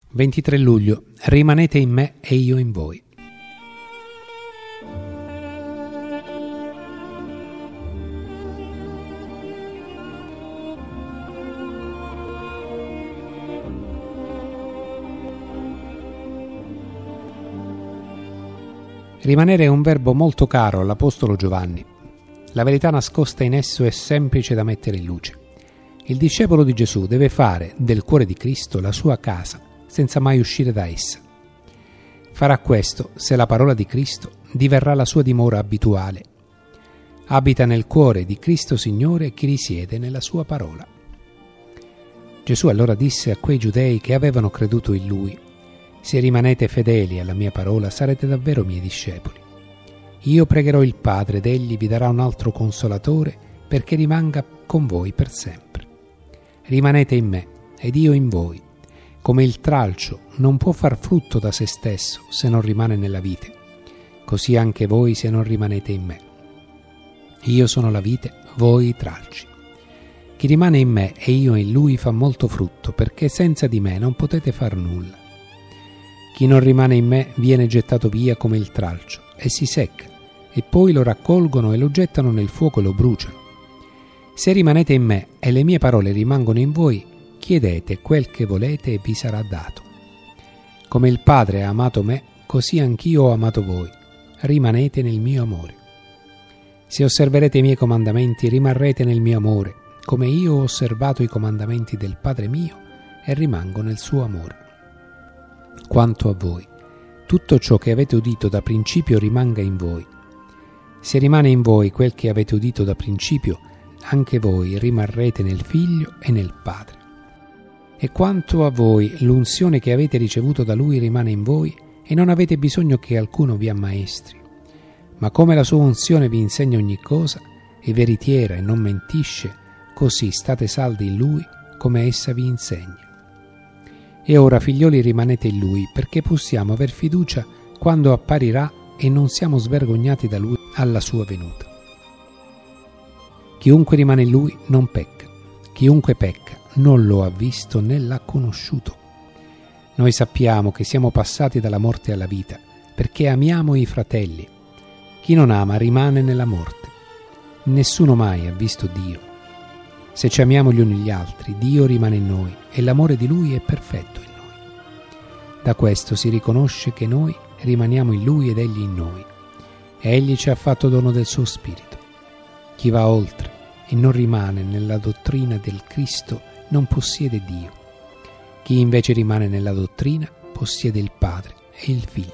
23 luglio. Rimanete in me e io in voi. Rimanere è un verbo molto caro all'Apostolo Giovanni. La verità nascosta in esso è semplice da mettere in luce. Il discepolo di Gesù deve fare del cuore di Cristo la sua casa, senza mai uscire da essa. Farà questo se la parola di Cristo diverrà la sua dimora abituale. Abita nel cuore di Cristo Signore chi risiede nella sua parola. Gesù allora disse a quei giudei che avevano creduto in Lui: se rimanete fedeli alla mia parola sarete davvero miei discepoli. Io pregherò il Padre ed Egli vi darà un altro consolatore perché rimanga con voi per sempre. Rimanete in me ed io in voi. Come il tralcio non può far frutto da se stesso se non rimane nella vite, così anche voi se non rimanete in me. Io sono la vite, voi i tralci. Chi rimane in me e io in lui fa molto frutto, perché senza di me non potete far nulla. Chi non rimane in me viene gettato via come il tralcio e si secca, e poi lo raccolgono e lo gettano nel fuoco e lo bruciano. Se rimanete in me e le mie parole rimangono in voi, chiedete quel che volete e vi sarà dato. Come il Padre ha amato me, così anch'io ho amato voi. Rimanete nel mio amore. Se osserverete i miei comandamenti, rimarrete nel mio amore, come io ho osservato i comandamenti del Padre mio e rimango nel suo amore. Quanto a voi, tutto ciò che avete udito da principio rimanga in voi. Se rimane in voi quel che avete udito da principio, anche voi rimarrete nel Figlio e nel Padre. E quanto a voi, l'unzione che avete ricevuto da Lui rimane in voi e non avete bisogno che alcuno vi ammaestri. Ma come la sua unzione vi insegna ogni cosa, è veritiera e non mentisce, così state saldi in Lui come essa vi insegna. E ora, figlioli, rimanete in Lui, perché possiamo aver fiducia quando apparirà e non siamo svergognati da Lui alla sua venuta. Chiunque rimane in Lui non pecca. Chiunque pecca non lo ha visto né l'ha conosciuto. Noi sappiamo che siamo passati dalla morte alla vita, perché amiamo i fratelli. Chi non ama rimane nella morte. Nessuno mai ha visto Dio. Se ci amiamo gli uni gli altri, Dio rimane in noi e l'amore di Lui è perfetto in noi. Da questo si riconosce che noi rimaniamo in Lui ed Egli in noi. Egli ci ha fatto dono del suo Spirito. Chi va oltre e non rimane nella dottrina del Cristo non possiede Dio. Chi invece rimane nella dottrina possiede il Padre e il Figlio.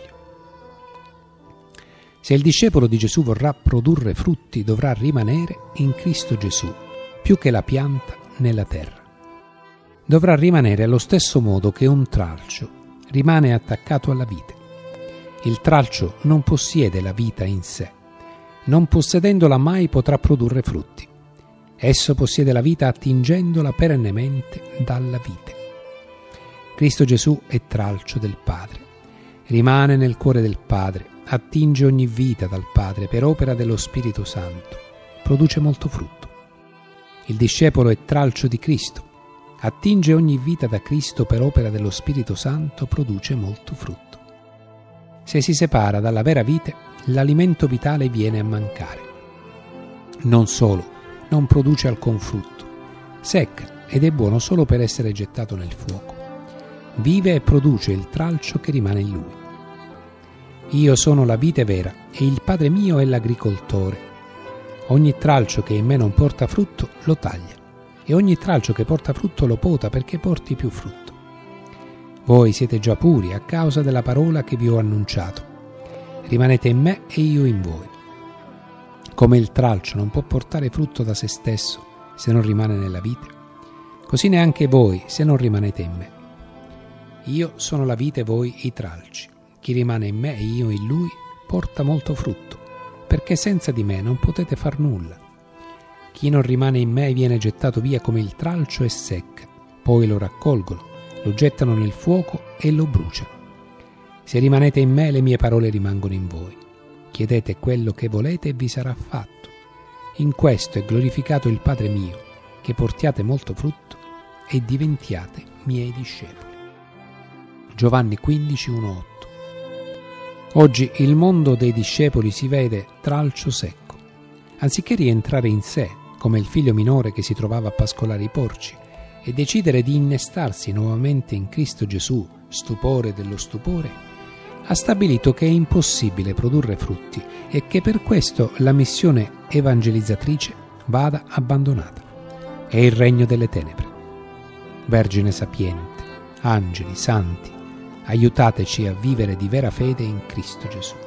Se il discepolo di Gesù vorrà produrre frutti, dovrà rimanere in Cristo Gesù, più che la pianta nella terra. Dovrà rimanere allo stesso modo che un tralcio rimane attaccato alla vite. Il tralcio non possiede la vita in sé. Non possedendola mai potrà produrre frutti. Esso possiede la vita attingendola perennemente dalla vite. Cristo Gesù è tralcio del Padre. Rimane nel cuore del Padre, attinge ogni vita dal Padre per opera dello Spirito Santo. Produce molto frutto. Il discepolo è tralcio di Cristo. Attinge ogni vita da Cristo per opera dello Spirito Santo, produce molto frutto. Se si separa dalla vera vite, l'alimento vitale viene a mancare. Non solo, non produce alcun frutto, secca ed è buono solo per essere gettato nel fuoco. Vive e produce il tralcio che rimane in lui. Io sono la vite vera e il Padre mio è l'agricoltore. Ogni tralcio che in me non porta frutto lo taglia e ogni tralcio che porta frutto lo pota perché porti più frutto. Voi siete già puri a causa della parola che vi ho annunciato. Rimanete in me e io in voi. Come il tralcio non può portare frutto da se stesso se non rimane nella vite, così neanche voi se non rimanete in me. Io sono la vite e voi i tralci. Chi rimane in me e io in lui porta molto frutto, perché senza di me non potete far nulla. Chi non rimane in me viene gettato via come il tralcio e secca, poi lo raccolgono, lo gettano nel fuoco e lo bruciano. Se rimanete in me, le mie parole rimangono in voi. Chiedete quello che volete e vi sarà fatto. In questo è glorificato il Padre mio, che portiate molto frutto e diventiate miei discepoli. Giovanni 15, 1-8. Oggi il mondo dei discepoli si vede tralcio secco. Anziché rientrare in sé, come il figlio minore che si trovava a pascolare i porci, e decidere di innestarsi nuovamente in Cristo Gesù, stupore dello stupore, ha stabilito che è impossibile produrre frutti e che per questo la missione evangelizzatrice vada abbandonata. È il regno delle tenebre. Vergine sapiente, angeli, santi, aiutateci a vivere di vera fede in Cristo Gesù.